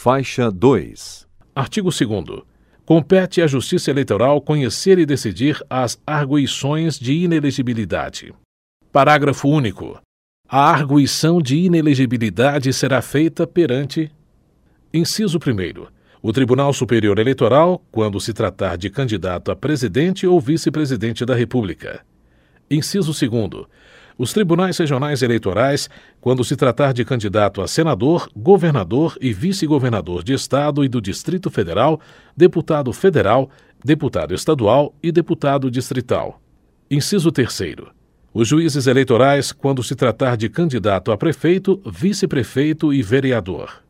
Faixa 2. Artigo 2º. Compete à Justiça Eleitoral conhecer e decidir as arguições de inelegibilidade. Parágrafo único. A arguição de inelegibilidade será feita perante: inciso 1º, o Tribunal Superior Eleitoral, quando se tratar de candidato a presidente ou vice-presidente da República. Inciso 2º, os tribunais regionais eleitorais, quando se tratar de candidato a senador, governador e vice-governador de Estado e do Distrito Federal, deputado federal, deputado estadual e deputado distrital. Inciso 3º, os juízes eleitorais, quando se tratar de candidato a prefeito, vice-prefeito e vereador.